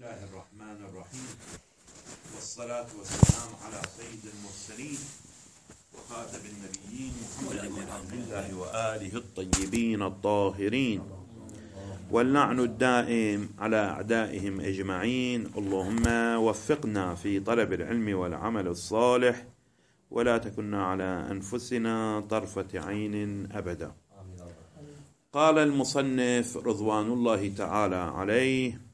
الله الرحمن الرحيم، والصلاة والسلام على سيد المرسلين وخاتم النبيين محمد بن عبد الله وآله الطيبين الطاهرين، واللعن الدائم على أعدائهم أجمعين. اللهم وفقنا في طلب العلم والعمل الصالح، ولا تكلنا على أنفسنا طرفة عين أبدا. قال المصنف رضوان الله تعالى عليه: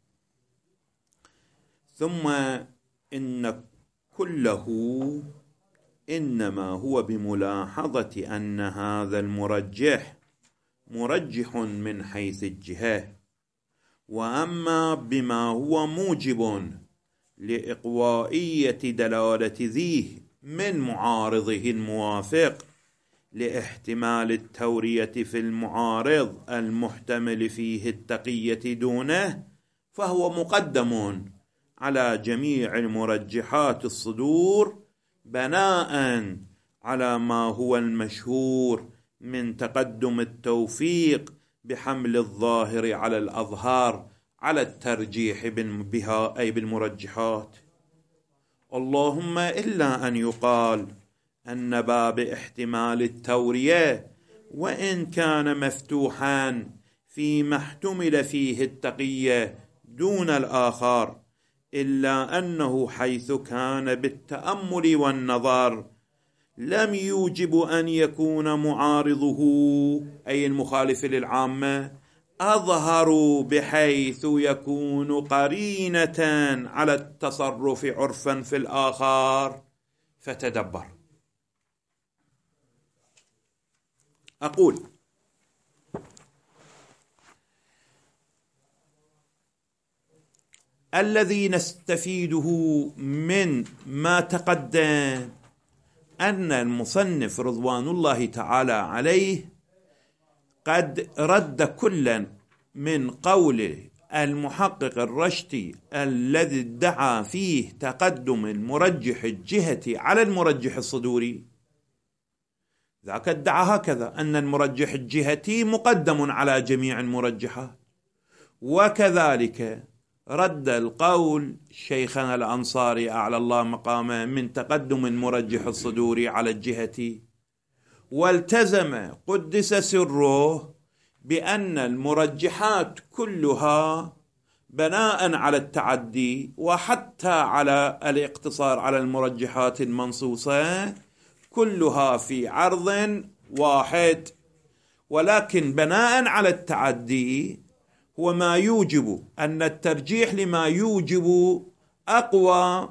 ثم إن كله إنما هو بملاحظة أن هذا المرجح مرجح من حيث الجهة، وأما بما هو موجب لإقوائية دلالة ذيه من معارضه الموافق لاحتمال التورية في المعارض المحتمل فيه التقية دونه، فهو مقدم على جميع المرجحات الصدور بناء على ما هو المشهور من تقدم التوفيق بحمل الظاهر على الأظهار على الترجيح بها أي بالمرجحات. اللهم إلا أن يقال أن باب احتمال التورية وإن كان مفتوحا فيما احتمل فيه التقية دون الآخر، إلا أنه حيث كان بالتأمل والنظر لم يوجب أن يكون معارضه أي المخالف للعامة أظهر بحيث يكون قرينة على التصرف عرفا في الآخر. فتدبر. أقول: الذي نستفيده من ما تقدم أن المصنف رضوان الله تعالى عليه قد رد كلا من قول المحقق الرشتي الذي ادعى فيه تقدم المرجح الجهتي على المرجح الصدوري. ذاك ادعى هكذا أن المرجح الجهتي مقدم على جميع المرجحات، وكذلك رد القول شيخنا الأنصاري أعلى الله مقامه من تقدم المرجح الصدوري على الجهتي، والتزم قدس سره بأن المرجحات كلها بناء على التعدي وحتى على الاقتصار على المرجحات المنصوصة كلها في عرض واحد، ولكن بناء على التعدي هو ما يوجب أن الترجيح لما يوجب أقوى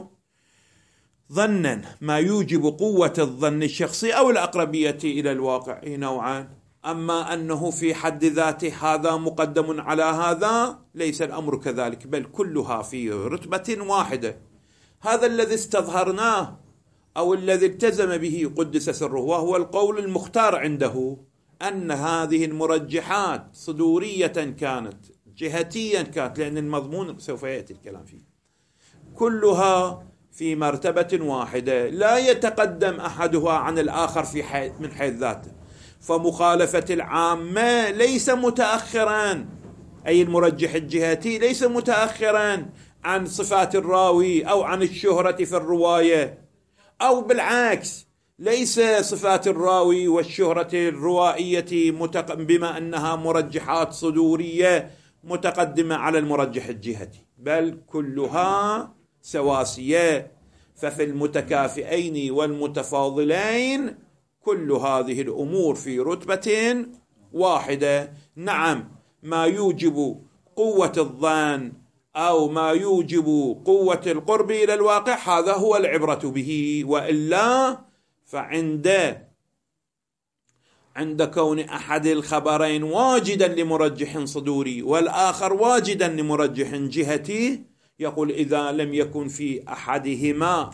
ظنا، ما يوجب قوة الظن الشخصي أو الأقربية إلى الواقع نوعان. أما أنه في حد ذاته هذا مقدم على هذا ليس الأمر كذلك، بل كلها في رتبة واحدة. هذا الذي استظهرناه أو الذي التزم به قدس سره، وهو القول المختار عنده، أن هذه المرجحات صدورية كانت جهتيا كانت، لأن المضمون سوف يأتي الكلام فيه، كلها في مرتبة واحدة لا يتقدم أحدها عن الآخر من حيث ذاته. فمخالفة العامة ليس متأخرا، أي المرجح الجهتي ليس متأخرا عن صفات الراوي أو عن الشهرة في الرواية، أو بالعكس ليس صفات الراوي والشهرة الروائية بما أنها مرجحات صدورية متقدمة على المرجح الجهتي، بل كلها سواسية. ففي المتكافئين والمتفاضلين كل هذه الأمور في رتبة واحدة. نعم، ما يوجب قوة الظن أو ما يوجب قوة القرب إلى الواقع هذا هو العبرة به، وإلا فعند كون أحد الخبرين واجدا لمرجح صدوري والآخر واجدا لمرجح جهتي، يقول إذا لم يكن في أحدهما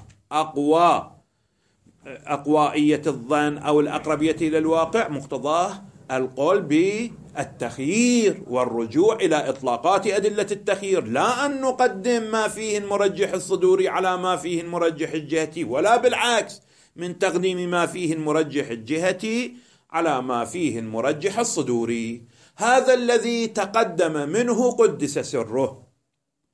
أقوائية الظن أو الأقربية إلى الواقع، مقتضاه القول بالتخيير والرجوع إلى إطلاقات أدلة التخيير، لا أن نقدم ما فيه المرجح الصدوري على ما فيه المرجح الجهتي، ولا بالعكس من تقديم ما فيه المرجح الجهتي على ما فيه المرجح الصدوري. هذا الذي تقدم منه قدس سره.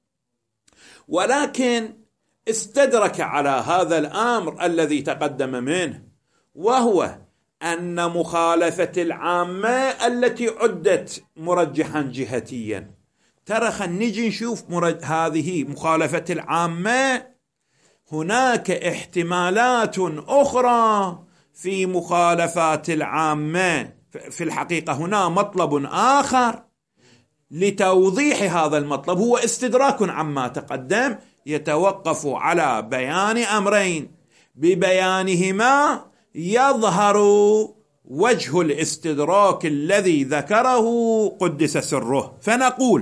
ولكن استدرك على هذا الأمر الذي تقدم منه، وهو أن مخالفة العامة التي عدت مرجحا جهتيا، ترى خلينا نجي نشوف هذه مخالفة العامة، هناك احتمالات أخرى في مخالفات العامة. في الحقيقة هنا مطلب آخر لتوضيح هذا المطلب، هو استدراك عما تقدم، يتوقف على بيان أمرين ببيانهما يظهر وجه الاستدراك الذي ذكره قدس سره. فنقول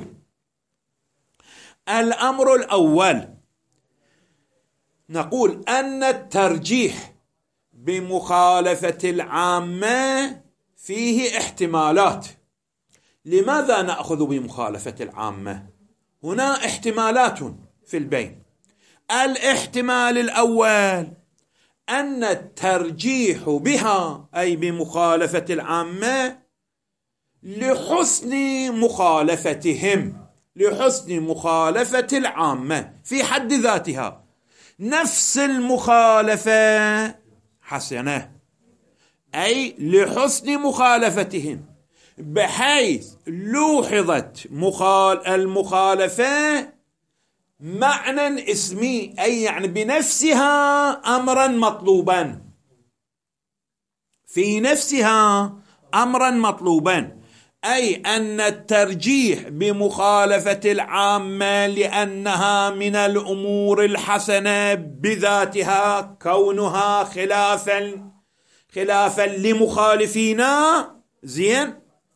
الأمر الأول، نقول أن الترجيح بمخالفة العامة فيه احتمالات. لماذا نأخذ بمخالفة العامة؟ هنا احتمالات في البين. الاحتمال الأول أن الترجيح بها أي بمخالفة العامة لحسن مخالفتهم، لحسن مخالفة العامة في حد ذاتها، نفس المخالفة حسنة، أي لحسن مخالفتهم، بحيث لوحظت المخالفة معنى اسمي، أي يعني بنفسها أمرا مطلوبا، في نفسها أمرا مطلوبا، أي أن الترجيح بمخالفة العامة لأنها من الأمور الحسنة بذاتها، كونها خلافا لمخالفينا، زين،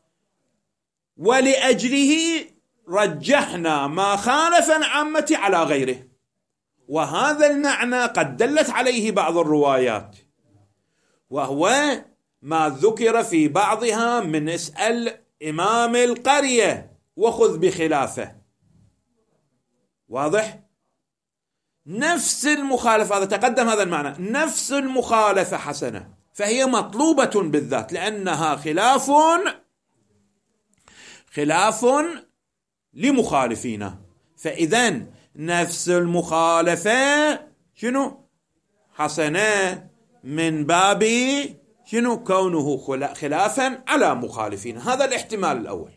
ولأجله رجحنا ما خالف العامة على غيره. وهذا المعنى قد دلت عليه بعض الروايات، وهو ما ذكر في بعضها من اسأل إمام القرية وخذ بخلافه. واضح؟ نفس المخالفة، هذا تقدم هذا المعنى، نفس المخالفة حسنة، فهي مطلوبة بالذات لأنها خلاف لمخالفينا. فإذن نفس المخالفة شنو؟ حسنة، من باب شنو؟ كونه خلافا على مخالفينا. هذا الاحتمال الأول.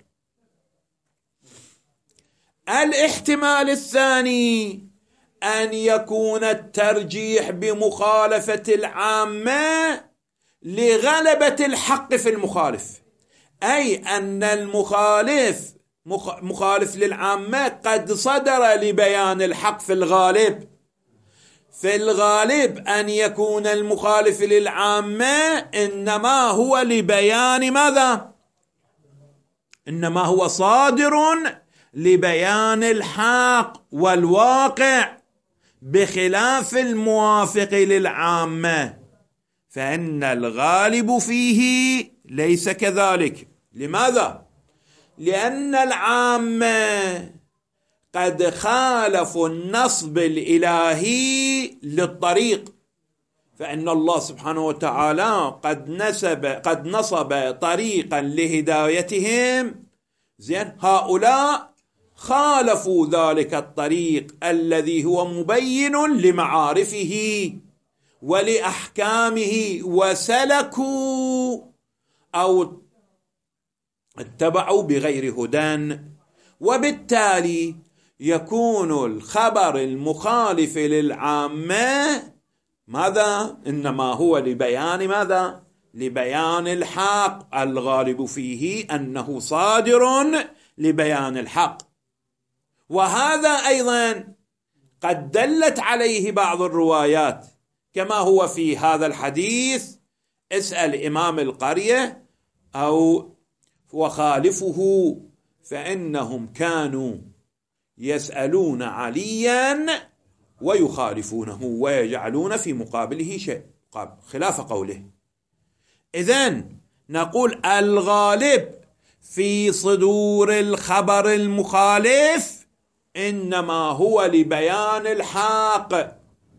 الاحتمال الثاني أن يكون الترجيح بمخالفة العامة لغلبة الحق في المخالف، أي أن مخالف للعامة قد صدر لبيان الحق في الغالب. في الغالب أن يكون المخالف للعامة إنما هو لبيان ماذا؟ إنما هو صادر لبيان الحق والواقع، بخلاف الموافق للعامة، فإن الغالب فيه ليس كذلك. لماذا؟ لأن العامة قد خالفوا النصب الإلهي للطريق، فإن الله سبحانه وتعالى قد نصب طريقا لهدايتهم، زين، هؤلاء خالفوا ذلك الطريق الذي هو مبين لمعارفه ولأحكامه، وسلكوا أو اتبعوا بغير هدى، وبالتالي يكون الخبر المخالف للعامة ماذا؟ إنما هو لبيان ماذا؟ لبيان الحق، الغالب فيه أنه صادر لبيان الحق. وهذا أيضا قد دلت عليه بعض الروايات، كما هو في هذا الحديث اسأل إمام القرية أو وخالفه، فإنهم كانوا يسألون عليا ويخالفونه ويجعلون في مقابله شيء خلاف قوله. إذن نقول الغالب في صدور الخبر المخالف إنما هو لبيان الحق،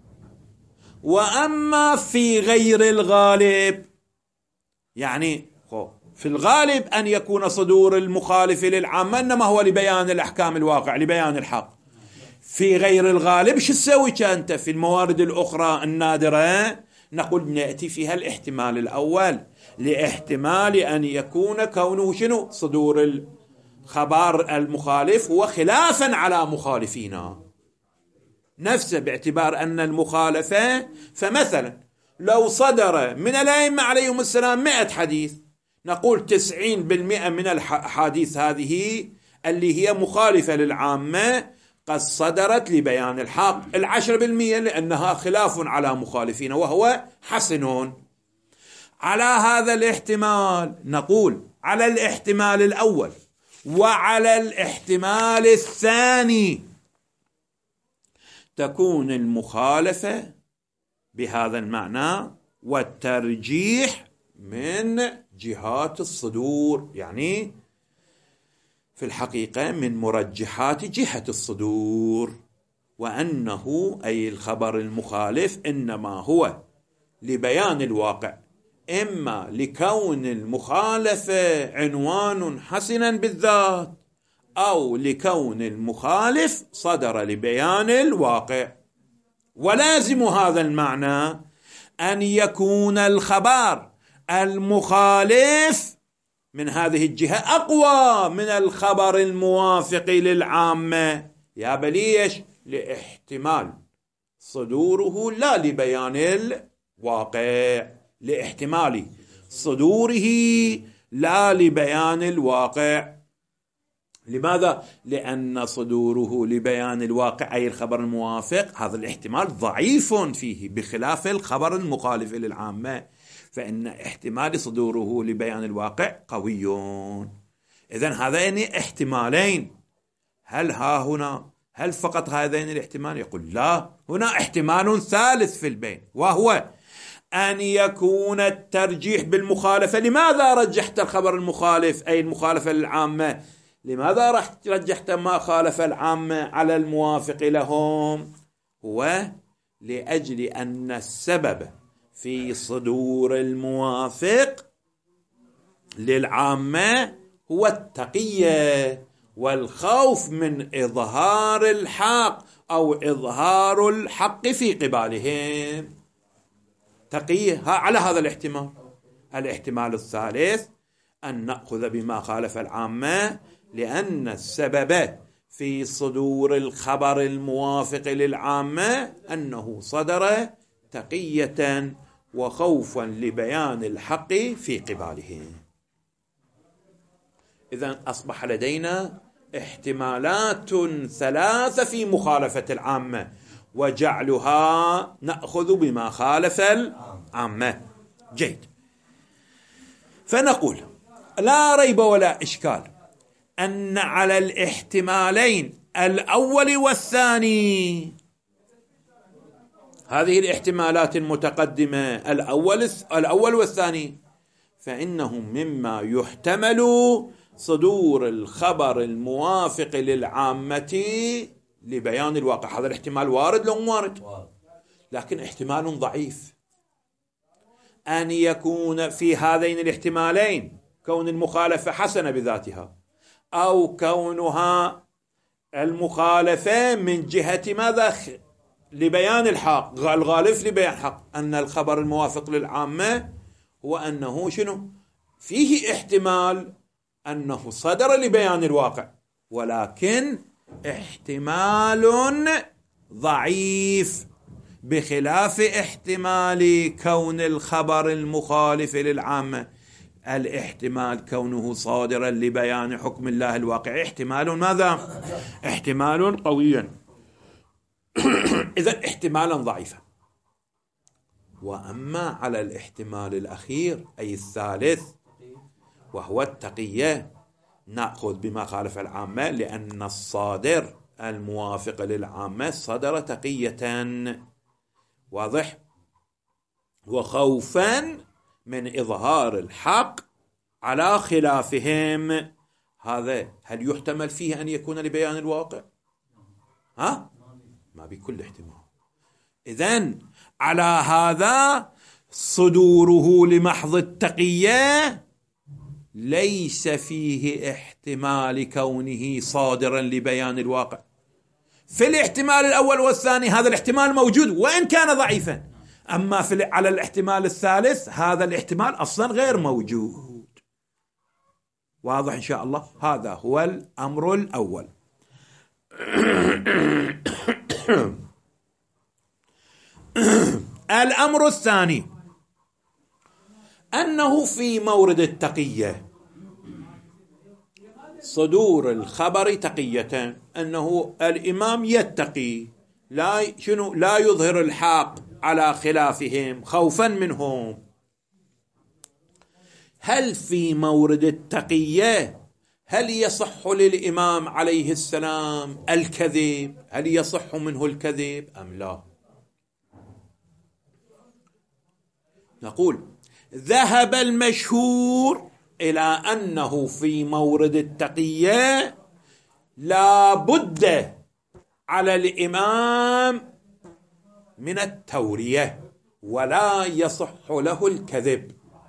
وأما في غير الغالب، يعني في الغالب أن يكون صدور المخالف للعامة إنما هو لبيان الأحكام الواقع، لبيان الحق. في غير الغالب شو تسوي أنت في الموارد الأخرى النادرة؟ نقول نأتي فيها الاحتمال الأول، لاحتمال أن يكون كونه شنو؟ صدور الخبر المخالف هو خلافا على مخالفينا نفسه، باعتبار أن المخالفة، فمثلا لو صدر من الأئمة عليهم السلام 100 حديث، نقول 90% من الحديث هذه اللي هي مخالفة للعامة قد صدرت لبيان الحق، 10% لأنها خلاف على مخالفين وهو حسن. على هذا الاحتمال نقول على الاحتمال الأول وعلى الاحتمال الثاني تكون المخالفة بهذا المعنى والترجيح من جهات الصدور، يعني في الحقيقة من مرجحات جهة الصدور، وأنه أي الخبر المخالف إنما هو لبيان الواقع، إما لكون المخالفة عنوان حسنا بالذات، أو لكون المخالف صدر لبيان الواقع. ولازم هذا المعنى أن يكون الخبر المخالف من هذه الجهة أقوى من الخبر الموافق للعامة، يا بليش لاحتمال صدوره لا لبيان الواقع، لاحتمال صدوره لا لبيان الواقع. لماذا؟ لأن صدوره لبيان الواقع أي الخبر الموافق هذا الاحتمال ضعيف فيه بخلاف الخبر المخالف للعامة، فإن احتمال صدوره لبيان الواقع قوي. إذن هذين احتمالين، هل فقط هذين الاحتمال؟ يقول لا، هنا احتمال ثالث في البين، وهو أن يكون الترجيح بالمخالفة. لماذا رجحت الخبر المخالف أي المخالفة للعامة؟ لماذا رجحت ما خالف العامة على الموافق لهم؟ هو لأجل أن السبب في صدور الموافق للعامة هو التقية والخوف من إظهار الحق أو إظهار الحق في قبالهم. تقية على هذا الاحتمال. الاحتمال الثالث أن نأخذ بما خالف العامة لأن السبب في صدور الخبر الموافق للعامة أنه صدر تقية وخوفا لبيان الحق في قباله. إذن أصبح لدينا احتمالات ثلاثة في مخالفة العامة، وجعلها نأخذ بما خالف العامة. جيد. فنقول لا ريب ولا إشكال أن على الاحتمالين الأول والثاني، هذه الاحتمالات المتقدمة الأول والثاني، فإنهم مما يحتمل صدور الخبر الموافق للعامة لبيان الواقع. هذا الاحتمال وارد لو وارد، لكن احتمال ضعيف أن يكون في هذين الاحتمالين كون المخالفة حسنة بذاتها، أو كونها المخالفة من جهة ماذا؟ لبيان الحق، الغالب لبيان الحق، أن الخبر الموافق للعامة هو أنه شنو؟ فيه احتمال أنه صدر لبيان الواقع، ولكن احتمال ضعيف، بخلاف احتمال كون الخبر المخالف للعامة. الاحتمال كونه صادرا لبيان حكم الله الواقع احتمال ماذا؟ احتمال قوي. إذن احتمالا ضعيفا. وأما على الاحتمال الأخير أي الثالث وهو التقية، نأخذ بما خالف العامة لأن الصادر الموافق للعامة صدر تقية، واضح، وخوفا من إظهار الحق على خلافهم. هذا هل يحتمل فيه أن يكون لبيان الواقع؟ ما بكل احتمال. إذن على هذا صدوره لمحض التقية ليس فيه احتمال كونه صادرا لبيان الواقع، في الاحتمال الأول والثاني هذا الاحتمال موجود وإن كان ضعيفا، أما على الاحتمال الثالث هذا الاحتمال أصلا غير موجود. واضح إن شاء الله؟ هذا هو الأمر الأول. الأمر الثاني أنه في مورد التقية صدور الخبر تقية، أنه الإمام يتقي لا يظهر الحق على خلافهم خوفا منهم. هل في مورد التقية هل يصح للإمام عليه السلام الكذب؟ هل يصح منه الكذب أم لا؟ نقول ذهب المشهور إلى أنه في مورد التقية لا بد على الإمام من التورية ولا يصح له الكذب.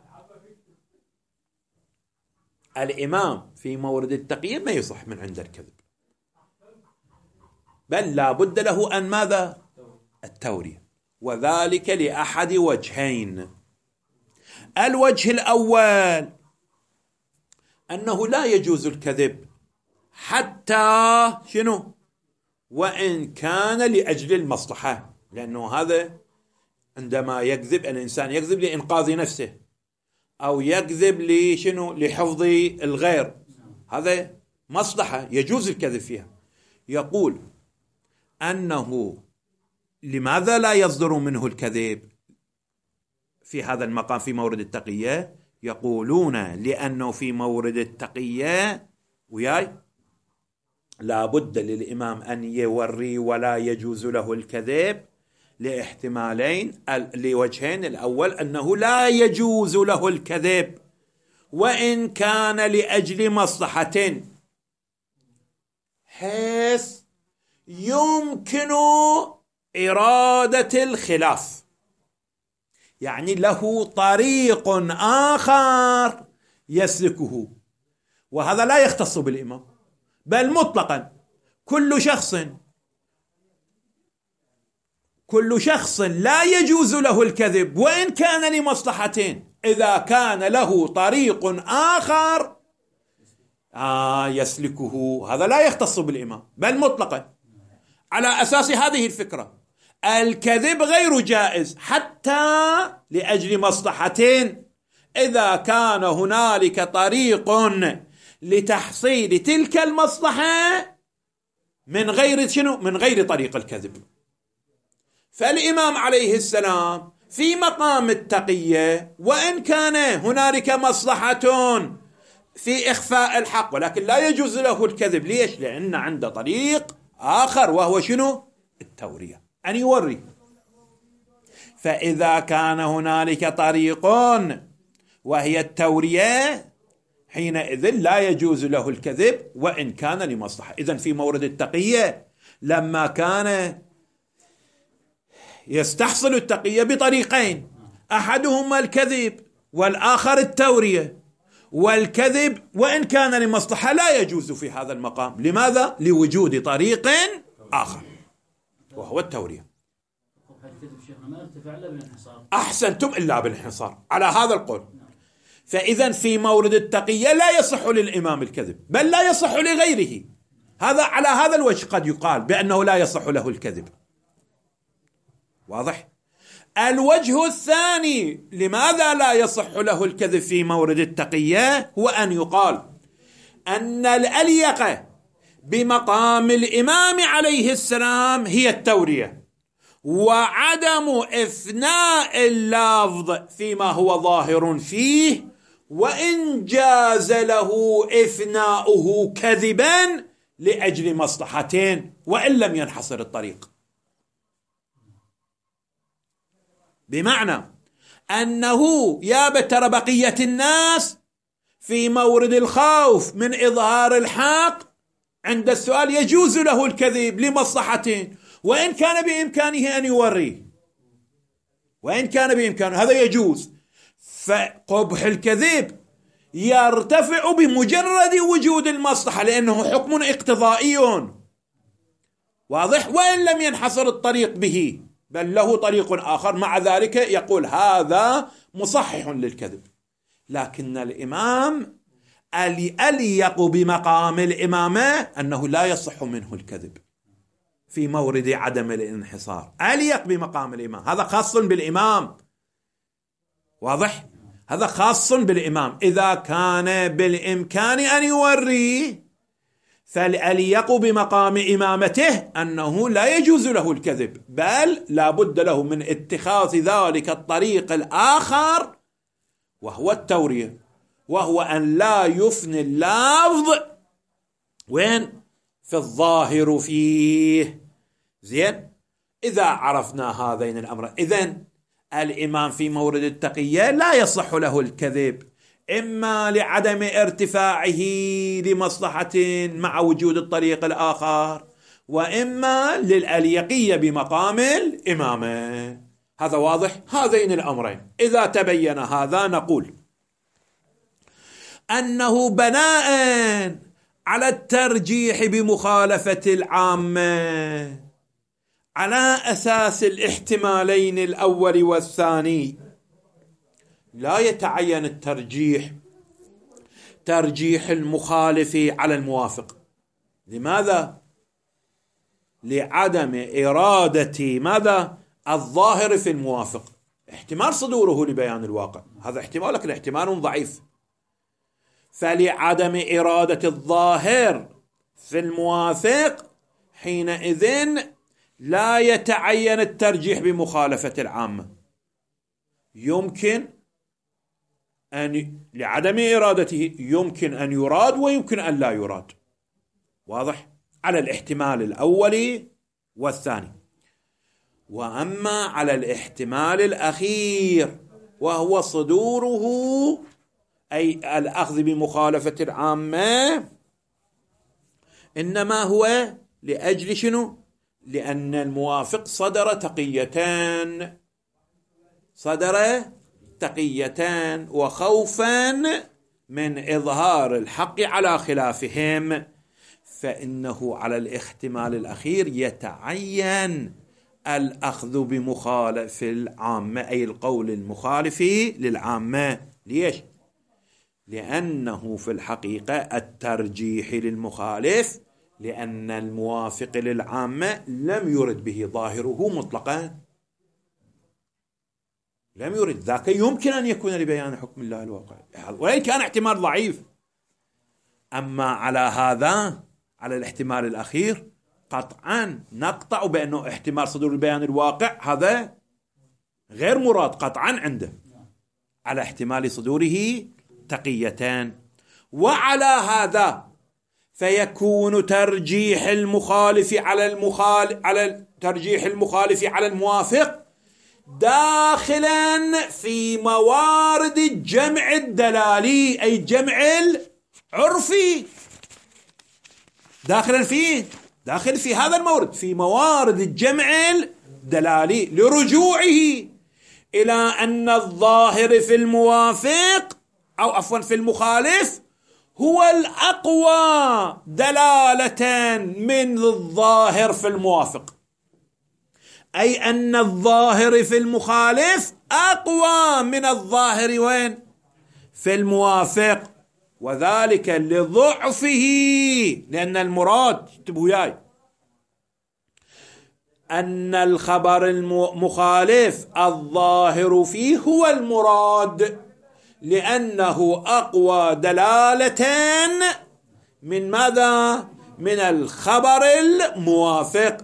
الإمام في مورد التقية ما يصح من عند الكذب، بل لا بد له أن ماذا؟ التورية، وذلك لأحد وجهين. الوجه الأول أنه لا يجوز الكذب حتى شنو؟ وإن كان لأجل المصلحة، لأنه هذا عندما يكذب الإنسان يكذب لإنقاذ نفسه أو يكذب لشنو؟ لحفظ الغير، هذا مصلحة يجوز الكذب فيها. يقول أنه لماذا لا يصدر منه الكذب في هذا المقام في مورد التقية؟ يقولون لأنه في مورد التقية وياي لا بد للإمام أن يوري ولا يجوز له الكذب لاحتمالين، لوجهين. الأول أنه لا يجوز له الكذب وإن كان لأجل مصلحة حيث يمكن إرادة الخلاف، يعني له طريق آخر يسلكه، وهذا لا يختص بالإمام بل مطلقا كل شخص لا يجوز له الكذب وإن كان لمصلحتين، إذا كان له طريق آخر يسلكه، هذا لا يختص بالإمام بل مطلقا. على أساس هذه الفكرة الكذب غير جائز حتى لأجل مصلحتين، إذا كان هنالك طريق لتحصيل تلك المصلحة من غير شنو؟ من غير طريق الكذب. فالإمام عليه السلام في مقام التقية وإن كان هنالك مصلحة في إخفاء الحق، ولكن لا يجوز له الكذب. ليش؟ لأن عنده طريق آخر وهو شنو؟ التورية، أن يوري. فإذا كان هنالك طريق وهي التورية حينئذ لا يجوز له الكذب وإن كان لمصلحة. إذن في مورد التقية لما كان يستحصل التقية بطريقين، أحدهما الكذب والآخر التورية، والكذب وإن كان لمصلحة لا يجوز في هذا المقام. لماذا؟ لوجود طريق آخر وهو التورية. أحسنتم، إلا بالانحصار على هذا القول. فإذا في مورد التقية لا يصح للإمام الكذب بل لا يصح لغيره. هذا على هذا الوجه قد يقال بأنه لا يصح له الكذب. واضح؟ الوجه الثاني لماذا لا يصح له الكذب في مورد التقية هو أن يقال أن الأليق بمقام الإمام عليه السلام هي التورية، وعدم إثناء اللفظ فيما هو ظاهر فيه، وإن جاز له إثناؤه كذبا لأجل مصلحتين وإن لم ينحصر الطريق. بمعنى أنه يا بتر بقية الناس في مورد الخوف من إظهار الحق عند السؤال يجوز له الكذب لمصلحتين، وإن كان بإمكانه أن يوريه، وإن كان بإمكانه هذا يجوز. فقبح الكذب يرتفع بمجرد وجود المصلحة، لأنه حكم اقتضائي. واضح؟ وإن لم ينحصر الطريق به بل له طريق آخر، مع ذلك يقول هذا مصحح للكذب. لكن الإمام أليق بمقام الإمامة أنه لا يصح منه الكذب في مورد عدم الانحصار، أليق بمقام الإمام، هذا خاص بالإمام. واضح؟ هذا خاص بالإمام. إذا كان بالإمكان أن يوري فالأليق بمقام إمامته أنه لا يجوز له الكذب، بل لا بد له من اتخاذ ذلك الطريق الآخر وهو التورية، وهو أن لا يفني اللفظ وين؟ في الظاهر فيه. زين؟ إذا عرفنا هذين الأمرين، إذن الإمام في مورد التقية لا يصح له الكذب، إما لعدم ارتفاعه لمصلحة مع وجود الطريق الآخر، وإما للأليقية بمقام الإمامة. هذا واضح؟ هذين الأمرين إذا تبين هذا نقول أنه بناء على الترجيح بمخالفة العامة على أساس الاحتمالين الأول والثاني لا يتعين الترجيح ترجيح المخالف على الموافق. لماذا؟ لعدم إرادة ماذا؟ الظاهر في الموافق، احتمال صدوره لبيان الواقع، هذا احتمال لكن احتمال ضعيف. فلعدم إرادة الظاهر في الموافق حينئذ لا يتعين الترجيح بمخالفة العامة، يمكن أن لعدم إرادته يمكن أن يراد ويمكن أن لا يراد. واضح؟ على الاحتمال الأول والثاني. وأما على الاحتمال الأخير وهو صدوره أي الأخذ بمخالفة العامة، إنما هو لأجل شنو؟ لأن الموافق صدر تقيتان وخوفا من إظهار الحق على خلافهم، فإنه على الاحتمال الأخير يتعين الأخذ بمخالف العامة أي القول المخالف للعامة. ليش؟ لأنه في الحقيقة الترجيح للمخالف لأن الموافق للعامة لم يرد به ظاهره مطلقا، لم يرد ذاك، يمكن أن يكون لبيان حكم الله الواقع وإن كان احتمال ضعيف. أما على هذا على الاحتمال الأخير قطعا نقطع بأنه احتمال صدور البيان الواقع هذا غير مراد قطعا عنده، على احتمال صدوره تقيتان. وعلى هذا فيكون ترجيح المخالف على ترجيح المخالف على الموافق داخلا في موارد الجمع الدلالي أي الجمع العرفي، داخل في هذا المورد في موارد الجمع الدلالي، لرجوعه إلى أن الظاهر في الموافق أو عفوا في المخالف هو الأقوى دلالة من الظاهر في الموافق، أي أن الظاهر في المخالف أقوى من الظاهر وين؟ في الموافق، وذلك لضعفه، لأن المراد اكتبوا وياي أن الخبر المخالف الظاهر فيه هو المراد، لأنه أقوى دلالة من ماذا؟ من الخبر الموافق،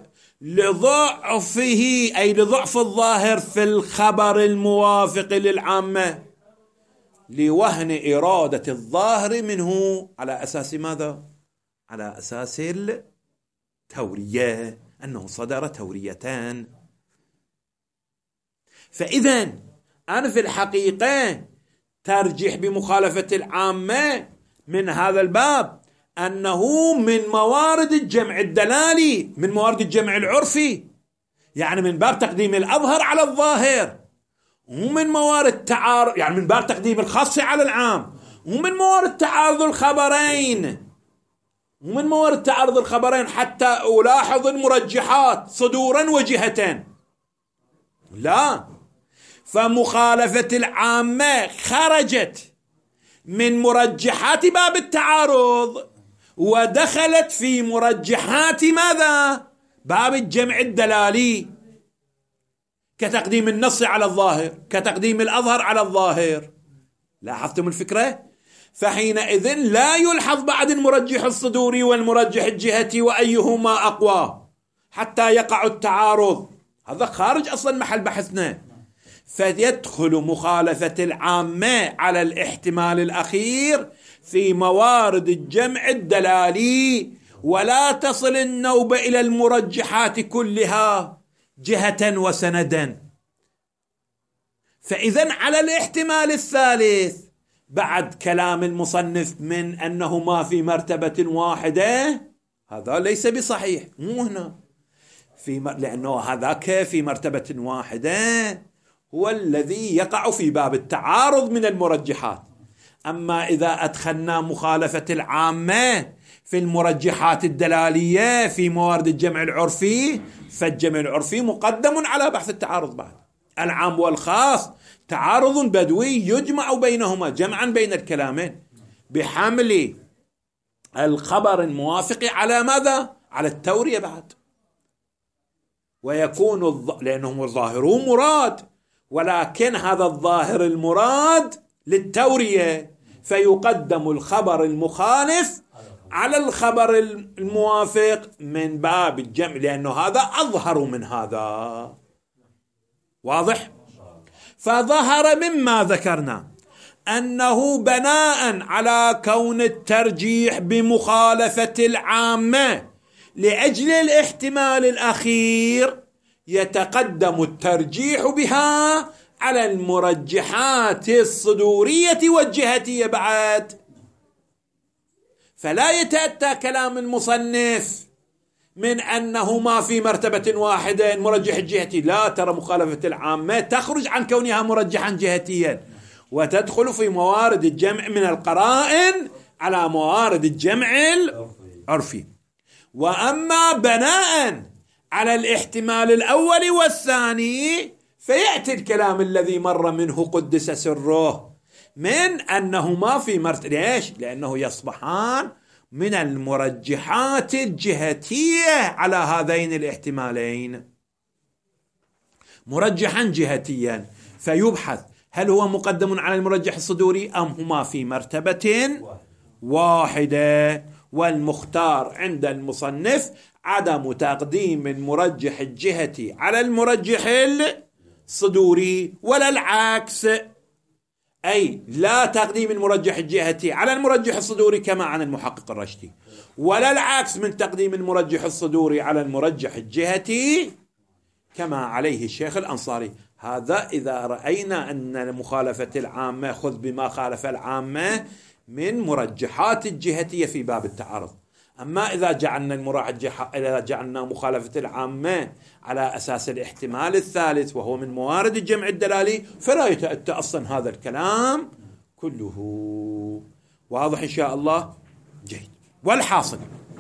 لضعفه أي لضعف الظاهر في الخبر الموافق للعامة، لوهن إرادة الظاهر منه على أساس ماذا؟ على أساس التورية، أنه صدر توريتان. فإذا أنا في الحقيقة ترجح بمخالفة العامة من هذا الباب أنه من موارد الجمع الدلالي، من موارد الجمع العرفي، يعني من باب تقديم الأظهر على الظاهر، ومن موارد تعارض، يعني من باب تقديم الخاص على العام، ومن موارد تعارض الخبرين. ومن موارد تعارض الخبرين حتى ألاحظ المرجحات صدورا وجهة، لا، فمخالفة العامة خرجت من مرجحات باب التعارض ودخلت في مرجحات ماذا؟ باب الجمع الدلالي، كتقديم النص على الظاهر، كتقديم الأظهر على الظاهر. لاحظتم الفكرة؟ فحينئذ لا يلحظ بعد المرجح الصدوري والمرجح الجهتي وأيهما أقوى حتى يقع التعارض، هذا خارج أصلا محل بحثنا. فيدخل مخالفة العامة على الاحتمال الأخير في موارد الجمع الدلالي، ولا تصل النوبة إلى المرجحات كلها جهة وسندا. فإذا على الاحتمال الثالث بعد كلام المصنف من أنه ما في مرتبة واحدة، هذا ليس بصحيح، مو هنا لأنه هذاك في مرتبة واحدة هو الذي يقع في باب التعارض من المرجحات. أما إذا أدخلنا مخالفة العامة في المرجحات الدلالية في موارد الجمع العرفي، فالجمع العرفي مقدم على بحث التعارض. بعد العام والخاص تعارض بدوي يجمع بينهما جمعا بين الكلامين بحمل الخبر الموافق على ماذا؟ على التورية بعد، ويكون لأنهم الظاهرون مراد، ولكن هذا الظاهر المراد للتورية، فيقدم الخبر المخالف على الخبر الموافق من باب الجمع، لأنه هذا أظهر من هذا. واضح؟ فظهر مما ذكرنا أنه بناء على كون الترجيح بمخالفة العامة لأجل الاحتمال الأخير يتقدم الترجيح بها على المرجحات الصدورية والجهتية بعد. فلا يتأتى كلام المصنف من أنه ما في مرتبة واحدة المرجح الجهتي، لا، ترى مخالفة العامة تخرج عن كونها مرجحا جهتيا وتدخل في موارد الجمع من القرائن على موارد الجمع العرفي. وأما بناء على الاحتمال الأول والثاني فيأتي الكلام الذي مر منه قدس سره من أنه ما في مرتبة. ليش؟ لأنه يصبحان من المرجحات الجهتية على هذين الاحتمالين، مرجحا جهتيا، فيبحث هل هو مقدم على المرجح الصدوري أم هما في مرتبة واحدة. والمختار عند المصنف عدم تقديم المرجح الجهتي على المرجح الصدوري، ولا العكس، أي لا تقديم المرجح الجهتي على المرجح الصدوري كما عن المحقق الرشدي، ولا العكس من تقديم المرجح الصدوري على المرجح الجهتي كما عليه الشيخ الأنصاري. هذا إذا رأينا أن مخالفة العامة خذ بما خالف العامة من مرجحات الجهتية في باب التعارض. أما إذا جعلنا مخالفة العامة على أساس الاحتمال الثالث وهو من موارد الجمع الدلالي فلا يتأتى أصلا هذا الكلام كله. واضح إن شاء الله؟ جيد. والحاصل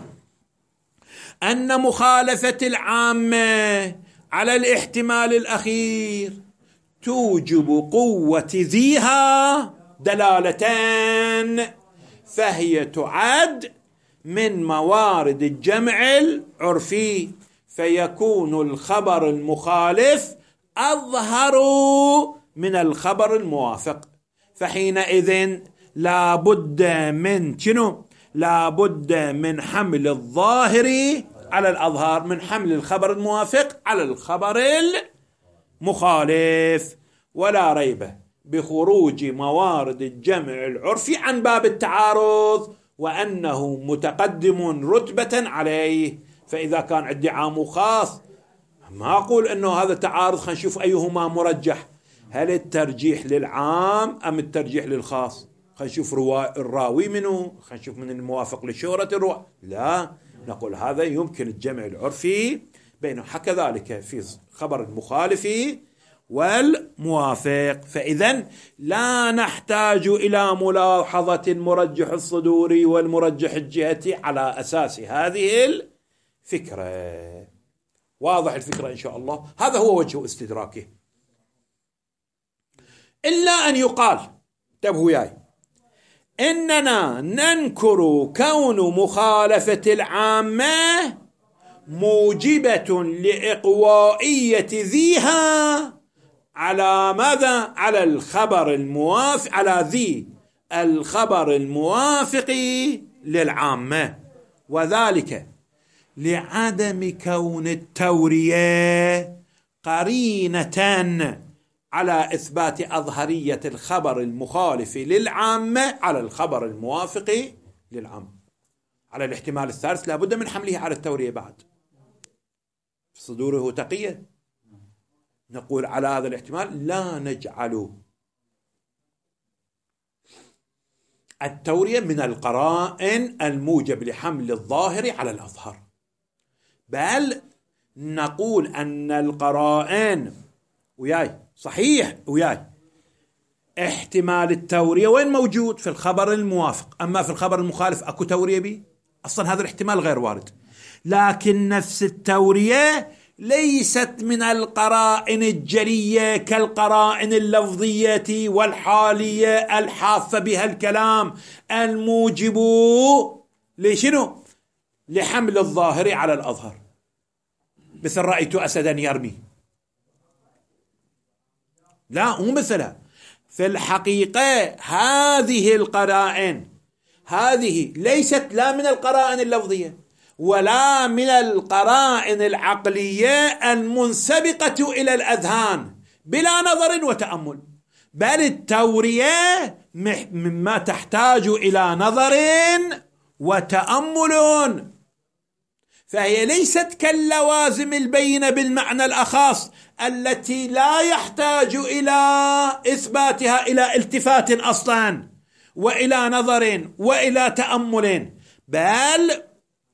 أن مخالفة العامة على الاحتمال الأخير توجب قوة ذيها دلالتان، فهي تعد من موارد الجمع العرفي، فيكون الخبر المخالف أظهر من الخبر الموافق. فحينئذ لا بد من شنو؟ لا بد من حمل الظاهر على الأظهر، من حمل الخبر الموافق على الخبر المخالف. ولا ريب بخروج موارد الجمع العرفي عن باب التعارض وأنه متقدم رتبة عليه. فإذا كان عندي عام وخاص ما أقول أنه هذا تعارض، خلينا نشوف أيهما مرجح، هل الترجيح للعام أم الترجيح للخاص؟ خلينا نشوف الراوي منه، خلينا نشوف من الموافق لشهرة الرواة. لا، نقول هذا يمكن الجمع العرفي بينه. حكذلك في خبر المخالف والموافق. فإذن لا نحتاج إلى ملاحظة المرجح الصدوري والمرجح الجهتي على أساس هذه الفكرة. واضح الفكرة إن شاء الله؟ هذا هو وجه استدراكه. إلا أن يقال، انتبهوا وياي، إننا ننكر كون مخالفة العامة موجبة لإقوائية ذيها على ماذا؟ على الخبر الموافق، على ذي الخبر الموافق للعامة، وذلك لعدم كون التورية قرينة على إثبات أظهرية الخبر المخالف للعامة على الخبر الموافق للعامة. على الاحتمال الثالث لا بد من حمله على التورية بعد، صدوره تقية. نقول على هذا الاحتمال لا نجعل التورية من القرائن الموجب لحمل الظاهر على الأظهر، بل نقول أن القرائن وياي صحيح وياي احتمال التورية وين موجود؟ في الخبر الموافق، أما في الخبر المخالف أكو تورية بي؟ أصلا هذا الاحتمال غير وارد. لكن نفس التورية ليست من القرائن الجلية كالقرائن اللفظية والحالية الحافة بها الكلام الموجب لشنو؟ لحمل الظاهر على الأظهر، مثل رأيت أسدا يرمي. لا، مو مثلها. في الحقيقة هذه القرائن هذه ليست لا من القرائن اللفظية ولا من القرائن العقلية المنسبقة إلى الأذهان بلا نظر وتأمل، بل التورية مما تحتاج إلى نظر وتأمل، فهي ليست كاللوازم البينة بالمعنى الأخص التي لا يحتاج إلى إثباتها إلى التفات أصلا وإلى نظر وإلى تأمل، بل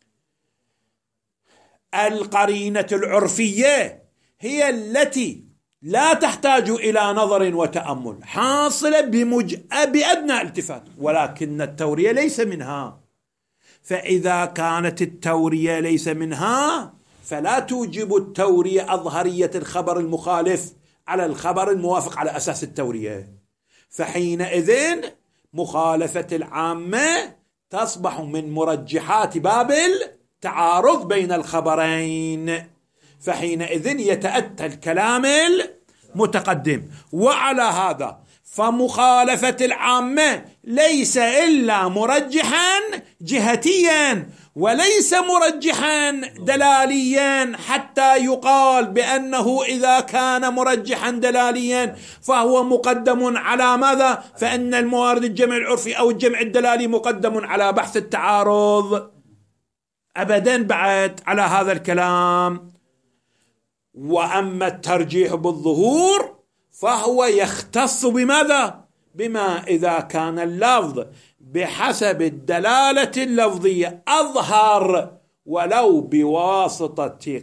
القرينة العرفية هي التي لا تحتاج إلى نظر وتأمل، حاصلة بأدنى التفات، ولكن التورية ليس منها. فإذا كانت التورية ليس منها فلا توجب التورية أظهرية الخبر المخالف على الخبر الموافق على أساس التورية، فحينئذ مخالفة العامة تصبح من مرجحات باب التعارض بين الخبرين، فحينئذ يتأتى الكلام المتقدم. وعلى هذا فمخالفة العامة ليس إلا مرجحا جهتيا وليس مرجحا دلاليا، حتى يقال بأنه إذا كان مرجحا دلاليا فهو مقدم على ماذا؟ فإن الموارد الجمع العرفي أو الجمع الدلالي مقدم على بحث التعارض. أبدا بعد على هذا الكلام. وأما الترجيح بالظهور فهو يختص بماذا؟ بما إذا كان اللفظ بحسب الدلالة اللفظية أظهر ولو بواسطة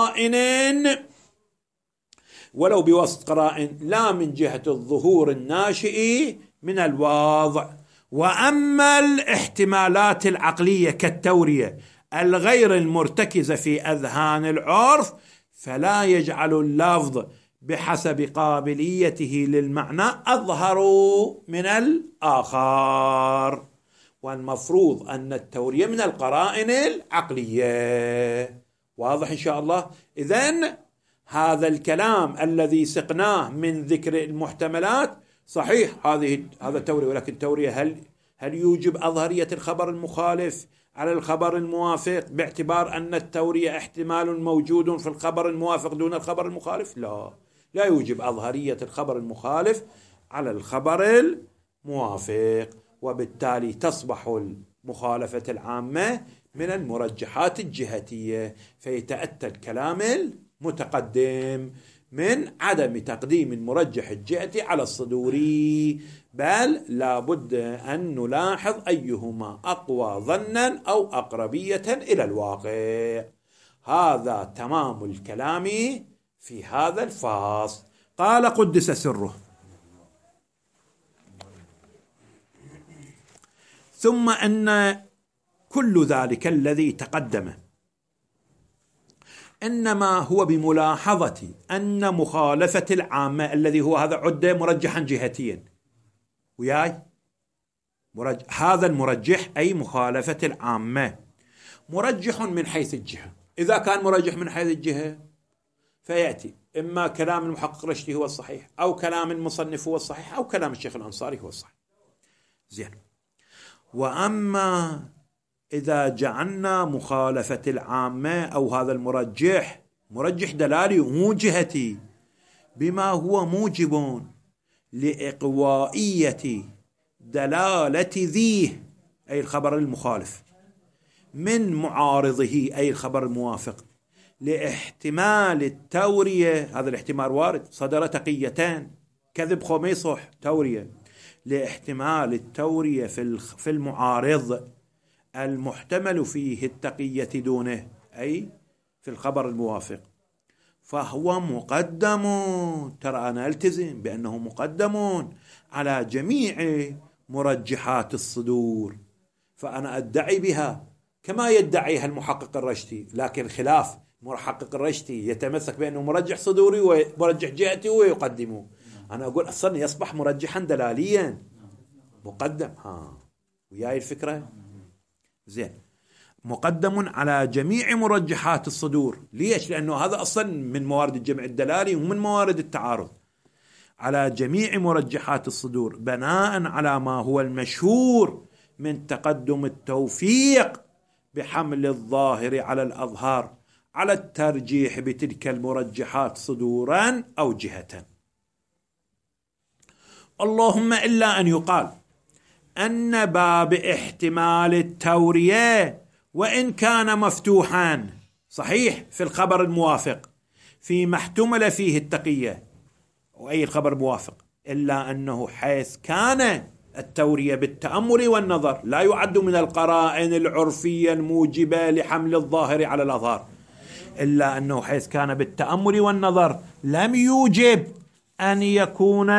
قرائن لا من جهة الظهور الناشئ من الواضع. وأما الاحتمالات العقلية كالتورية الغير المرتكزة في أذهان العرف فلا يجعل اللفظ بحسب قابليته للمعنى أظهر من الآخر، والمفروض أن التورية من القرائن العقلية. واضح إن شاء الله؟ إذن هذا الكلام الذي سقناه من ذكر المحتملات صحيح، هذا التورية، ولكن التورية هل يوجب أظهرية الخبر المخالف على الخبر الموافق باعتبار أن التورية احتمال موجود في الخبر الموافق دون الخبر المخالف؟ لا يوجب أظهرية الخبر المخالف على الخبر الموافق، وبالتالي تصبح المخالفة العامة من المرجحات الجهتية، فيتأتى الكلام المتقدم من عدم تقديم المرجح الجهتي على الصدوري، بل لا بد أن نلاحظ أيهما أقوى ظنا أو أقربية إلى الواقع. هذا تمام الكلام في هذا الفصل. قال قدس سره. ثم أن كل ذلك الذي تقدم إنما هو بملاحظة أن مخالفة العامة الذي هو هذا عدة مرجحا جهتيا وياي هذا المرجح أي مخالفة العامة مرجح من حيث الجهة. إذا كان مرجح من حيث الجهة فيأتي إما كلام المحقق رشدي هو الصحيح، أو كلام المصنف هو الصحيح، أو كلام الشيخ الأنصاري هو الصحيح. زين. وأما إذا جعلنا مخالفة العامة أو هذا المرجح مرجح دلالي مو جهتي بما هو موجب لإقوائية دلالة ذيه أي الخبر المخالف من معارضه أي الخبر الموافق لاحتمال التورية، هذا الاحتمال وارد، صدر تقيتان كذب خميصح تورية، لاحتمال التورية في المعارض المحتمل فيه التقية دونه أي في الخبر الموافق، فهو مقدم. ترى أنا ألتزم بأنه مقدم على جميع مرجحات الصدور، فأنا أدعي بها كما يدعيها المحقق الرشدي، لكن خلاف محقق الرشدي يتمسك بأنه مرجح صدوري ومرجح جهتي ويقدمه. أنا أقول أصلا يصبح مرجحا دلاليا مقدم. وياي الفكرة؟ زين. مقدم على جميع مرجحات الصدور. ليش؟ لأنه هذا أصلا من موارد الجمع الدلالي ومن موارد التعارض. على جميع مرجحات الصدور بناء على ما هو المشهور من تقدم التوفيق بحمل الظاهر على الأظهار على الترجيح بتلك المرجحات صدورا أو جهة. اللهم إلا أن يقال أن باب احتمال التورية وإن كان مفتوحا صحيح في الخبر الموافق فيما احتمل فيه التقية وأي الخبر الموافق، إلا أنه حيث كان التورية بالتأمل والنظر لا يعد من القرائن العرفية الموجبة لحمل الظاهر على الأظهار، إلا أنه حيث كان بالتأمل والنظر لم يوجب أن يكون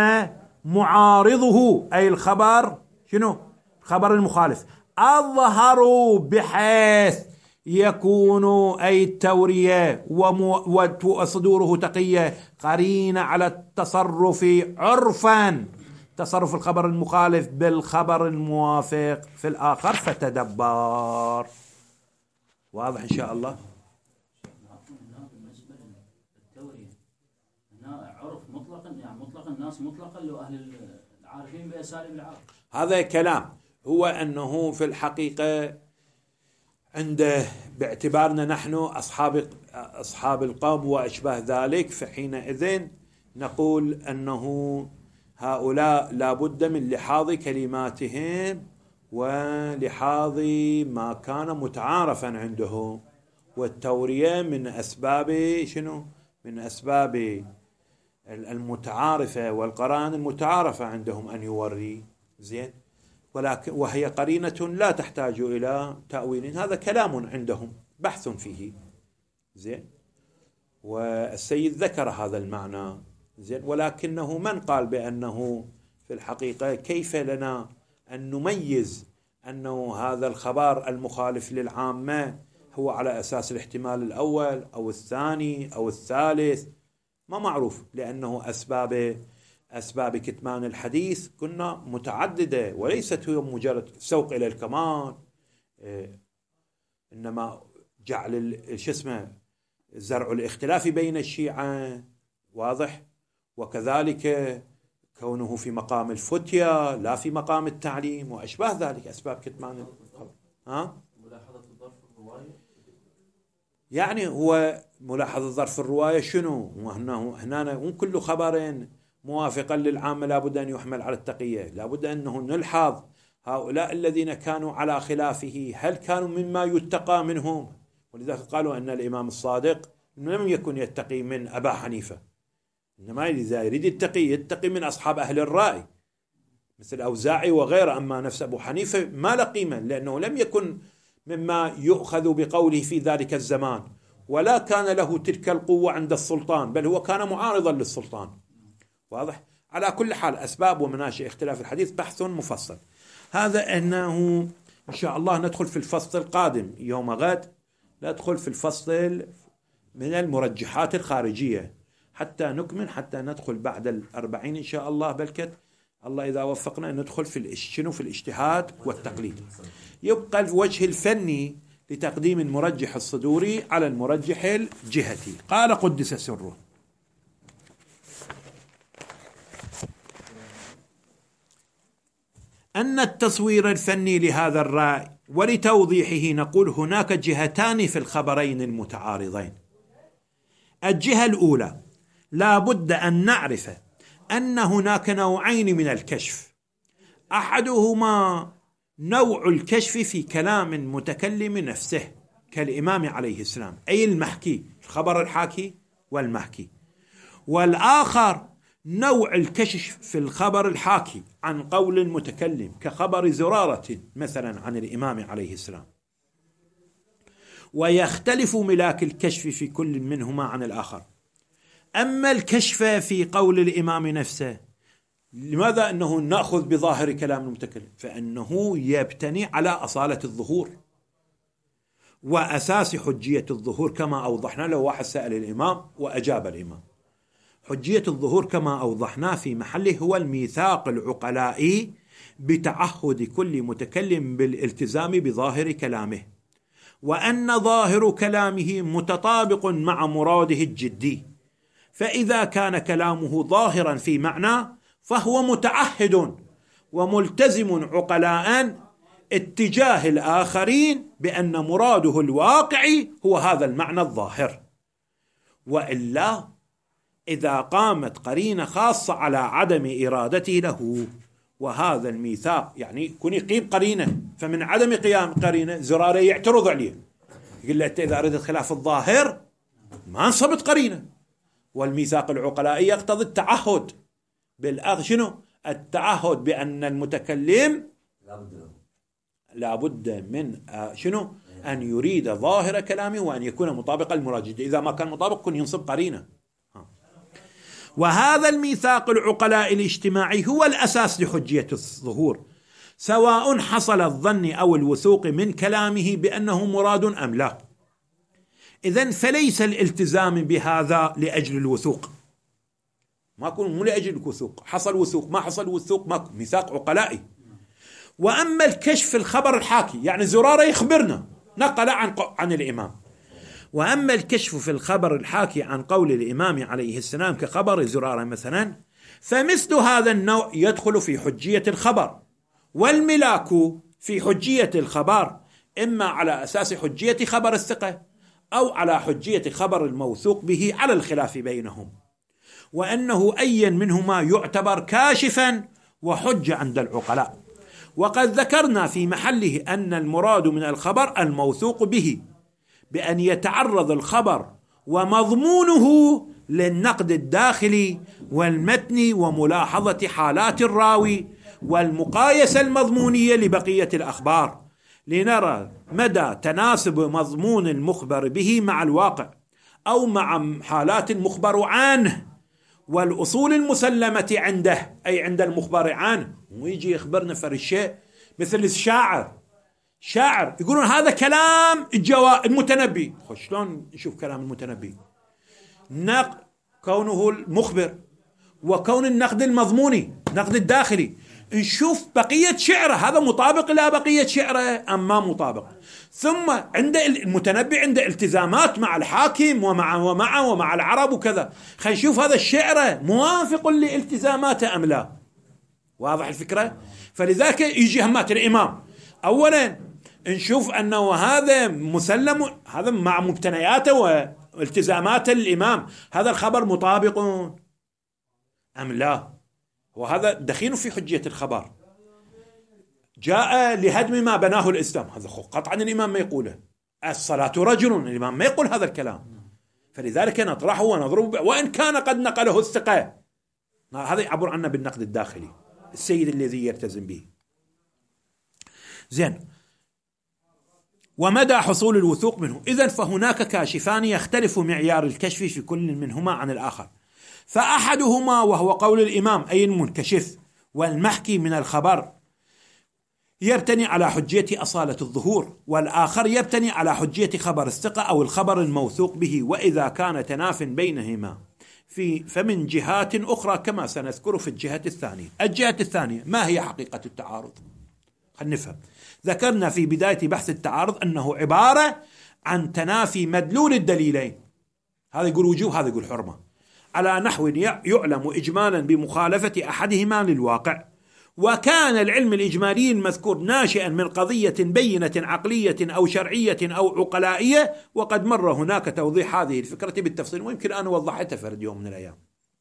معارضه أي الخبر شنو؟ خبر المخالف أظهر بحيث يكون أي التورية وصدوره تقية قرينة على التصرف عرفا، تصرف الخبر المخالف بالخبر الموافق في الآخر، فتدبر. واضح إن شاء الله؟ بالنسبة للتورية هنا عرف مطلقا، يعني مطلق الناس مطلقا لو أهل العارفين بأساليب العرب. هذا كلام هو أنه في الحقيقة عنده باعتبارنا نحن أصحاب القوم وأشباه ذلك، فحينئذ نقول أنه هؤلاء لا بد من لحاظ كلماتهم ولحاظ ما كان متعارفا عندهم، والتورية من أسباب شنو؟ من أسباب المتعارفة والقرائن المتعارفة عندهم أن يوري. زين. ولكن وهي قرينة لا تحتاج إلى تأويل، هذا كلام عندهم بحث فيه. زين. والسيد ذكر هذا المعنى. زين. ولكنه من قال بأنه في الحقيقة كيف لنا أن نميز أنه هذا الخبر المخالف للعامة هو على أساس الاحتمال الأول أو الثاني أو الثالث؟ ما معروف، لأنه أسباب كتمان الحديث كنا متعددة وليست هي مجرد سوق إلى الكمال، إنما جعل زرع الاختلاف بين الشيعة واضح، وكذلك كونه في مقام الفتية لا في مقام التعليم وأشباه ذلك أسباب كتمان. ملاحظة الظرف الرواية، يعني هو ملاحظة ظرف الرواية شنو؟ هنا كل خبر موافقا للعامة لابد أن يحمل على التقية، لابد أنه نلحظ هؤلاء الذين كانوا على خلافه هل كانوا مما يتقى منهم، ولذلك قالوا أن الإمام الصادق لم يكن يتقي من أبا حنيفة، إنما إذا يريد يتقي من أصحاب أهل الرأي مثل أوزاعي وغيره، أما نفس أبو حنيفة ما له قيمة لأنه لم يكن مما يؤخذ بقوله في ذلك الزمان، ولا كان له تلك القوة عند السلطان، بل هو كان معارضا للسلطان. واضح؟ على كل حال أسباب ومناشئ اختلاف الحديث بحث مفصل. هذا أنه إن شاء الله ندخل في الفصل القادم يوم غد، ندخل في الفصل من المرجحات الخارجية حتى نكمل، حتى ندخل بعد 40 إن شاء الله بلكت الله إذا وفقنا ندخل في شنو في الاجتهاد والتقليد. يبقى الوجه الفني لتقديم المرجح الصدوري على المرجح الجهتي. قال قدس سره: أن التصوير الفني لهذا الرأي ولتوضيحه نقول هناك جهتان في الخبرين المتعارضين. الجهة الأولى لا بد أن نعرف أن هناك نوعين من الكشف، أحدهما نوع الكشف في كلام المتكلم نفسه كالإمام عليه السلام، أي المحكي، الخبر الحاكي والمحكي، والآخر نوع الكشف في الخبر الحاكي عن قول المتكلم كخبر زرارة مثلا عن الإمام عليه السلام. ويختلف ملاك الكشف في كل منهما عن الآخر. أما الكشف في قول الإمام نفسه، لماذا أنه نأخذ بظاهر كلام المتكلم؟ فإنه يبتني على أصالة الظهور وأساس حجية الظهور كما أوضحنا. لو واحد سأل الإمام وأجاب الإمام، حجية الظهور كما أوضحنا في محله هو الميثاق العقلائي بتعهد كل متكلم بالالتزام بظاهر كلامه، وأن ظاهر كلامه متطابق مع مراده الجدي، فإذا كان كلامه ظاهرا في معنى فهو متعهد وملتزم عقلاء اتجاه الآخرين بأن مراده الواقعي هو هذا المعنى الظاهر. وإلا إذا قامت قرينة خاصة على عدم إرادته له، وهذا الميثاق يعني يكون يقيم قرينة، فمن عدم قيام قرينة زرارة يعترض عليه، يقول له أنت إذا أردت خلاف الظاهر ما انصبت قرينة. والميثاق العقلائي يقتضي التعهد بالأخذ، شنو؟ التعهد بأن المتكلم لابد من شنو؟ أن يريد ظاهر كلامه وأن يكون مطابقا للمراد، إذا ما كان مطابق كن ينصب قرينة. وهذا الميثاق العقلاء الاجتماعي هو الأساس لحجية الظهور، سواء حصل الظن أو الوثوق من كلامه بأنه مراد أم لا. إذن فليس الالتزام بهذا لأجل الوثوق، ما يكون مو لأجل الوثوق، حصل وثوق ما حصل وثوق ما ميثاق عقلائي. وأما الكشف الخبر الحاكي يعني زرارة يخبرنا نقل عن الإمام، وأما الكشف في الخبر الحاكي عن قول الإمام عليه السلام كخبر زرارة مثلا، فمثل هذا النوع يدخل في حجية الخبر، والملاك في حجية الخبر إما على أساس حجية خبر الثقة أو على حجية خبر الموثوق به على الخلاف بينهم، وأنه أي منهما يعتبر كاشفا وحجة عند العقلاء. وقد ذكرنا في محله أن المراد من الخبر الموثوق به، بأن يتعرض الخبر ومضمونه للنقد الداخلي والمتني وملاحظة حالات الراوي والمقايسة المضمونية لبقية الأخبار، لنرى مدى تناسب مضمون المخبر به مع الواقع أو مع حالات المخبر عنه والأصول المسلمة عنده، أي عند المخبر عنه. ويجي يخبرنا في الشيء مثل شاعر يقولون هذا كلام المتنبي. شلون نشوف كلام المتنبي؟ كونه المخبر وكون النقد المضموني نقد الداخلي، نشوف بقية شعره هذا مطابق إلى بقية شعره أم ما مطابق. ثم عند المتنبي عنده التزامات مع الحاكم ومع العرب وكذا، خلينا نشوف هذا الشعر موافق لالتزاماته أم لا. واضح الفكرة؟ فلذلك يجي همات الإمام أولا نشوف أنه هذا مسلم، هذا مع مبتنياته والتزامات الإمام، هذا الخبر مطابق أم لا. وهذا دخيل في حجية الخبر، جاء لهدم ما بناه الإسلام، هذا قطعا الإمام ما يقوله. الصلاة رجل، الإمام ما يقول هذا الكلام، فلذلك نطرحه ونضربه وإن كان قد نقله الثقة. هذا يعبر عنه بالنقد الداخلي، السيد الذي يلتزم به. زين، ومدى حصول الوثوق منه. إذن فهناك كاشفان يختلف معيار الكشف في كل منهما عن الآخر، فأحدهما وهو قول الإمام أي المنكشف والمحكي من الخبر يبتني على حجية أصالة الظهور، والآخر يبتني على حجية خبر الثقة أو الخبر الموثوق به، وإذا كان تناف بينهما فمن جهات أخرى كما سنذكر في الجهة الثانية. الجهة الثانية ما هي حقيقة التعارض؟ خلينا نفهم. ذكرنا في بداية بحث التعارض أنه عبارة عن تنافي مدلول الدليلين، هذا يقول وجوب هذا يقول حرمة، على نحو يعلم إجمالا بمخالفة أحدهما للواقع، وكان العلم الإجمالي المذكور ناشئا من قضية بينة عقلية أو شرعية أو عقلائية، وقد مر هناك توضيح هذه الفكرة بالتفصيل، ويمكن أن وضحتها فرد يوم من الأيام.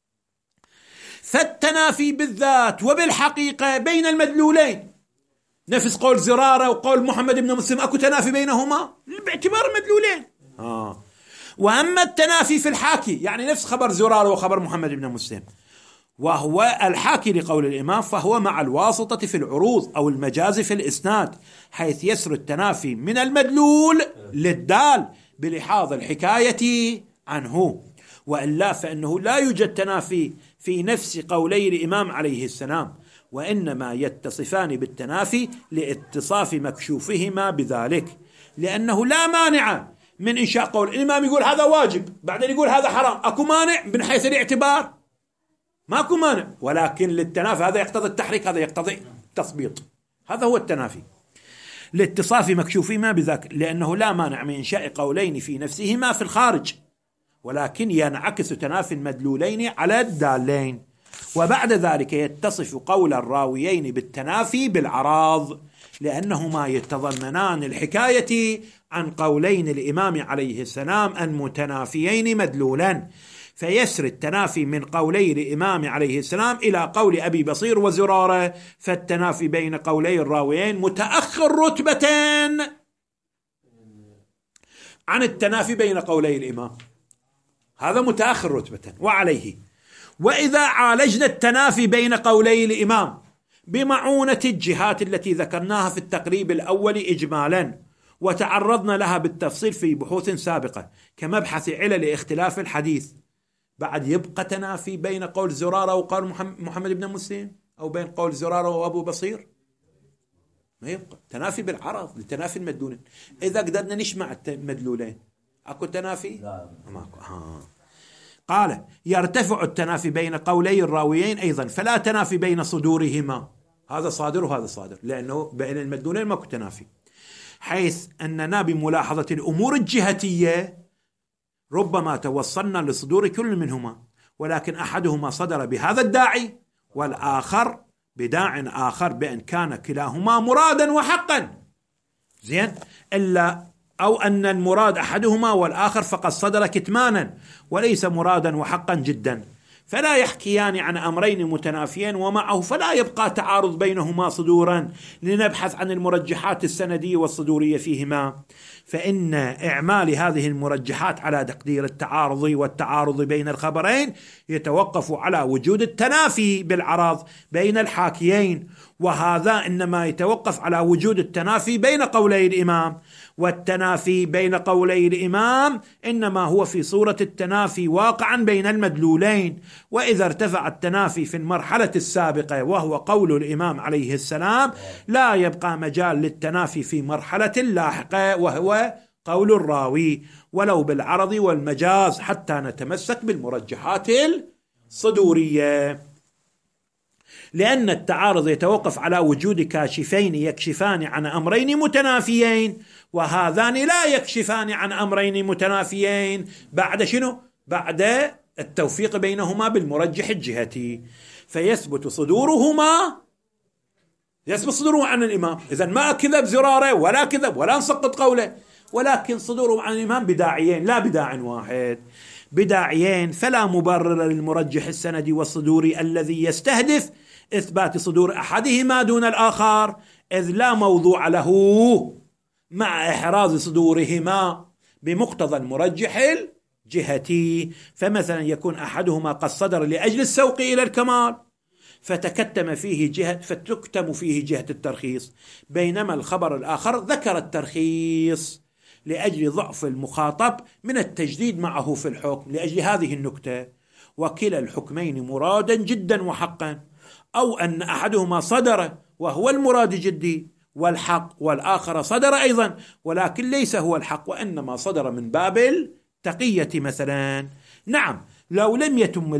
فالتنافي بالذات وبالحقيقة بين المدلولين، نفس قول زرارة وقول محمد بن مسلم، أكو تنافي بينهما باعتبار المدلولين. وأما التنافي في الحاكي، يعني نفس خبر زرارة وخبر محمد بن مسلم، وهو الحاكي لقول الإمام، فهو مع الواسطة في العروض أو المجاز في الإسناد، حيث يسر التنافي من المدلول للدال بلحاظ الحكاية عنه، وإلا فإنه لا يوجد تنافي في نفس قولي الإمام عليه السلام، وإنما يتصفان بالتنافي لاتصاف مكشوفهما بذلك، لأنه لا مانع من إنشاء قول الإمام يقول هذا واجب بعدين يقول هذا حرام، أكو مانع من حيث الاعتبار؟ ماكو مانع، ولكن للتنافي هذا يقتضي التحريك، هذا يقتضي التثبيط، هذا هو التنافي لاتصاف مكشوفهما بذاك، لأنه لا مانع من إنشاء قولين في نفسهما في الخارج، ولكن ينعكس تنافي المدلولين على الدالين، وبعد ذلك يتصف قول الراويين بالتنافي بالعراض، لأنهما يتضمنان الحكاية عن قولين الإمام عليه السلام المتنافيين مدلولا، فيسر التنافي من قولي الإمام عليه السلام إلى قول أبي بصير وزرارة، فالتنافي بين قولي الراويين متأخر رتبة عن التنافي بين قولي الإمام، هذا متأخر رتبة. وعليه وإذا عالجنا التنافي بين قولي الإمام بمعونة الجهات التي ذكرناها في التقريب الأول إجمالا، وتعرضنا لها بالتفصيل في بحوث سابقة كمبحث علل اختلاف الحديث، بعد يبقى تنافي بين قول زرارة وقول محمد بن مسلم، أو بين قول زرارة وأبو بصير؟ ما يبقى تنافي بالعرض لتنافي المدلولين. إذا قدرنا نجمع المدلولين أكو تنافي؟ لا ماكو. قال يرتفع التنافي بين قولي الراويين أيضا، فلا تنافي بين صدورهما، هذا صادر وهذا صادر، لأنه بين المدلولين ماكو تنافي، حيث أننا بملاحظة الأمور الجهتية ربما توصلنا لصدور كل منهما، ولكن أحدهما صدر بهذا الداعي والآخر بداع آخر، بأن كان كلاهما مرادا وحقا، زين، إلا أو أن المراد أحدهما والآخر فقد صدر كتمانا وليس مرادا وحقا جدا، فلا يحكيان عن أمرين متنافيين ومعه فلا يبقى تعارض بينهما صدورا، لنبحث عن المرجحات السندية والصدورية فيهما، فإن إعمال هذه المرجحات على تقدير التعارض والتعارض بين الخبرين يتوقف على وجود التنافي بالعرض بين الحاكيين، وهذا إنما يتوقف على وجود التنافي بين قولي الإمام، والتنافي بين قولي الإمام إنما هو في صورة التنافي واقعا بين المدلولين، وإذا ارتفع التنافي في المرحلة السابقة وهو قول الإمام عليه السلام لا يبقى مجال للتنافي في مرحلة لاحقة وهو قول الراوي، ولو بالعرض والمجاز، حتى نتمسك بالمرجحات الصدورية، لأن التعارض يتوقف على وجود كاشفين يكشفان عن أمرين متنافيين، وهذان لا يكشفان عن أمرين متنافيين بعد شنو؟ بعد التوفيق بينهما بالمرجح الجهتي، فيثبت صدورهما، يثبت صدوره عن الإمام، إذن ما كذب زرارة ولا كذب ولا نسقط قوله، ولكن صدوره عن الإمام بداعيين لا بداع واحد، بداعيين، فلا مبرر للمرجح السندي والصدوري الذي يستهدف إثبات صدور أحدهما دون الآخر، إذ لا موضوع له مع إحراز صدورهما بمقتضى المرجح الجهتي. فمثلا يكون أحدهما قد صدر لأجل السوق إلى الكمال فتكتم فيه جهة الترخيص، بينما الخبر الآخر ذكر الترخيص لأجل ضعف المخاطب من التجديد معه في الحكم لأجل هذه النكتة، وكلا الحكمين مرادا جدا وحقا، أو أن أحدهما صدر وهو المراد جدي والحق، والآخر صدر أيضا ولكن ليس هو الحق وإنما صدر من باب التقية مثلا. نعم، لو لم يتم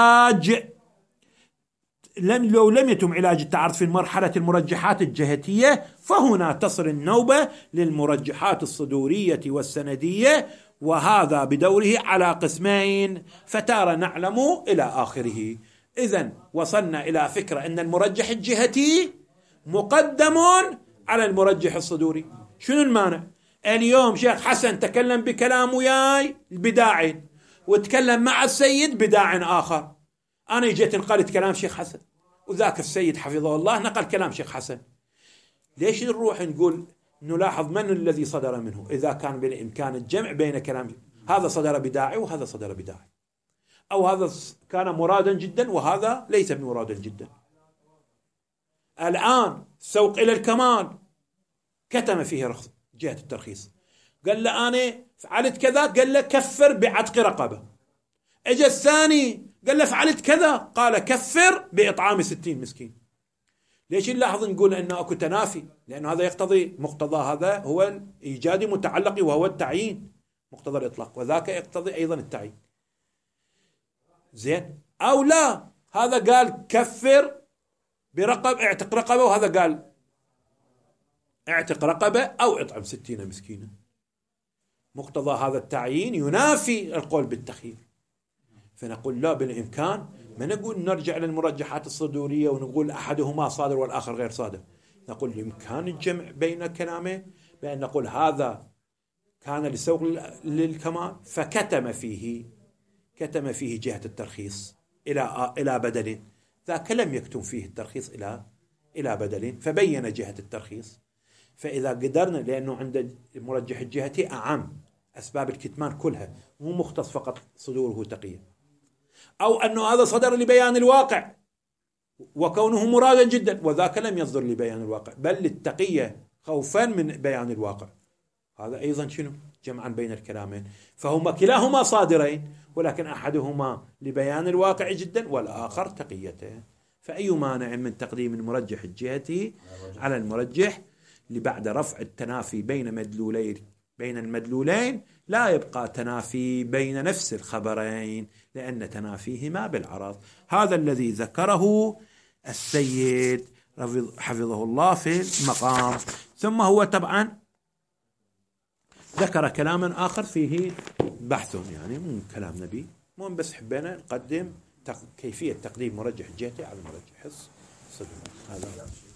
علاج التعارض في مرحلة المرجحات الجهتية، فهنا تصل النوبة للمرجحات الصدورية والسندية، وهذا بدوره على قسمين، فتارة نعلم إلى آخره. إذن وصلنا إلى فكرة أن المرجح الجهتي مقدم على المرجح الصدوري. شنو المانع؟ اليوم شيخ حسن تكلم بكلام وياي بداع، وتكلم مع السيد بداع آخر. أنا جيت نقلت كلام شيخ حسن، وذاك السيد حفظه الله نقل كلام شيخ حسن. ليش نروح نقول نلاحظ من الذي صدر منه إذا كان بالإمكان الجمع بين كلام هذا صدر بداعي وهذا صدر بداعي، أو هذا كان مرادا جدا وهذا ليس بمرادا جدا. الآن سوق إلى الكمال كتم فيه رخص جهة الترخيص، قال له أنا فعلت كذا، قال له كفر بعتق رقبة. اجى الثاني قال له فعلت كذا، قال كفر بإطعام 60 مسكين. ليش نلاحظ نقول أنه أكو تنافي؟ لأنه هذا يقتضي مقتضى، هذا هو الإيجاد متعلق وهو التعيين مقتضى الإطلاق، وذاك يقتضي أيضا التعيين. زين أو لا، هذا قال كفر برقب اعتق رقبة، وهذا قال اعتق رقبة أو اطعم 60 مسكينا. مقتضى هذا التعيين ينافي القول بالتخيير. فنقول لا، بالإمكان ما نقول نرجع للمرجحات الصدورية ونقول أحدهما صادر والآخر غير صادر. نقول بإمكان الجمع بين كلامين، بأن نقول هذا كان لسوق للكمال فكتم فيه جهة الترخيص إلى بدل، ذاك لم يكتم فيه الترخيص إلى بدل فبين جهة الترخيص. فإذا قدرنا، لأنه عند المرجح الجهتي أعم أسباب الكتمان كلها، مو مختص فقط صدوره تقية، أو أنه هذا صدر لبيان الواقع وكونه مرادا جدا، وذاك لم يصدر لبيان الواقع بل للتقية خوفا من بيان الواقع. هذا أيضا شنو؟ جمعا بين الكلامين، فهما كلاهما صادرين، ولكن أحدهما لبيان الواقع جدا والآخر تقيته. فأي مانع من تقديم المرجح الجهتي على المرجح لبعد رفع التنافي بين المدلولين لا يبقى تنافي بين نفس الخبرين، لأن تنافيهما بالعرض. هذا الذي ذكره السيد حفظه الله في المقام. ثم هو طبعا ذكر كلاما آخر فيه بحث، يعني مو كلام نبي، مو بس حبينا نقدم كيفية تقديم مرجح الجهتي على المرجح الصدوري. هذا